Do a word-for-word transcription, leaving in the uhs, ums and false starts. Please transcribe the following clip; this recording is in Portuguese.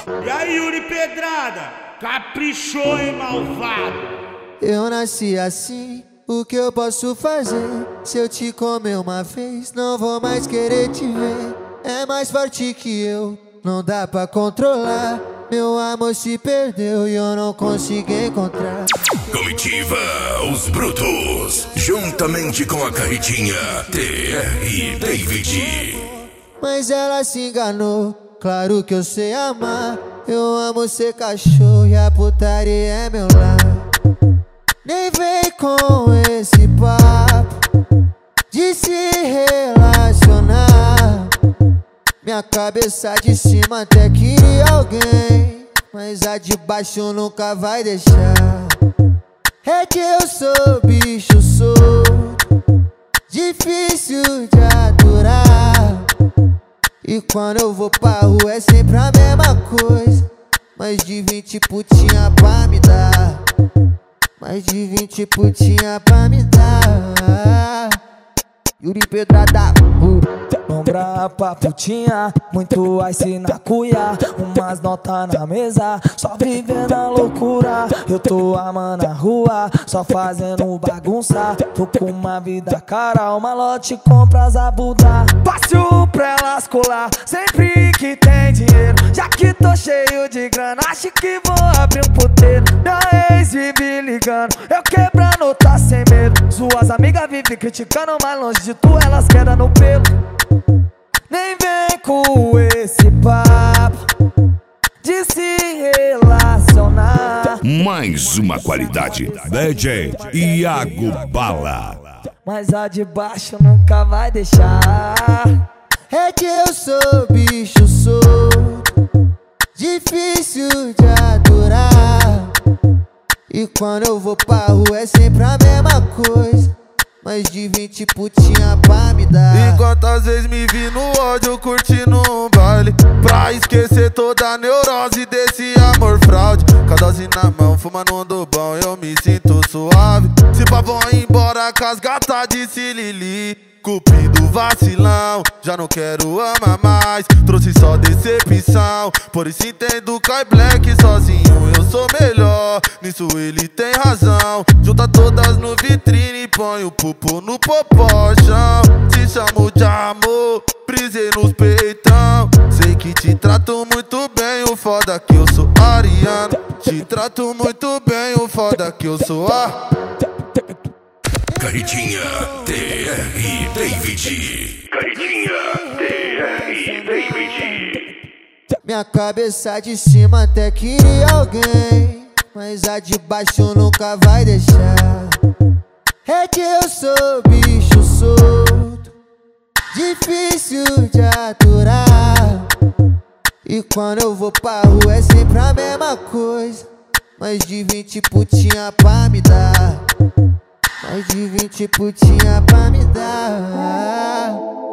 E aí, Yuri Pedrada, caprichou, hein, malvado? Eu nasci assim, o que eu posso fazer? Se eu te comer uma vez, não vou mais querer te ver. É mais forte que eu, não dá pra controlar. Meu amor se perdeu e eu não consigo encontrar. Comitiva Os Brutos, juntamente com a Carretinha T R David. Mas ela se enganou, claro que eu sei amar. Eu amo ser cachorro e a putaria é meu lar. Nem vem com esse papo de se relacionar. Minha cabeça de cima até queria alguém, mas a de baixo nunca vai deixar. É que eu sou bicho solto, difícil de aturar. E quando eu vou pra rua é sempre a mesma coisa. Mais de vinte putinha pra me dar, mais de vinte putinha pra me dar. Yuri Pedrada, Lombra pra putinha, muito ice na cuia, umas notas na mesa, só vivendo a loucura. Eu tô amando a rua, só fazendo bagunça. Tô com uma vida cara, uma lote compra as abuda. Fácil pra elas colar, sempre que tem dinheiro. Já que tô cheio de grana, acho que vou abrir um puteiro. Minha ex vive ligando, eu quebrando, tá sem medo. Suas amigas vivem criticando, mas longe de tu elas quedam no pelo. Nem vem com esse papo de se relacionar. Mais uma qualidade, D J Iago Bala. Mas a de baixo nunca vai deixar. é que eu sou bicho solto, difícil de aturar. E quando eu vou pra rua é sempre a mesma coisa. Mais de vinte putinha pra me dar. E quantas vezes me vi no ódio curtindo um baile, pra esquecer toda a neurose desse amor fraude. Com a dose na mão, fumando um do bom, eu me sinto suave. Se pá, vão embora com as gatas de Silili. Cupido vacilão, já não quero amar mais. Trouxe só decepção, por isso entendo Kai Black. Sozinho eu sou melhor, nisso ele tem razão. Junta todas no vitrine e põe o pupo no popochão. Te chamo de amor, brisei nos peitão. Sei que te trato muito bem, o foda que eu sou ariano. Te trato muito bem, o foda que eu sou a Carretinha T R David. Carretinha T R David. Minha cabeça de cima até queria alguém, mas a de baixo nunca vai deixar. É que eu sou bicho solto, difícil de aturar. E quando eu vou pra rua é sempre a mesma coisa. Mais de vinte putinha pra me dar, mais de vinte putinha pra me dar.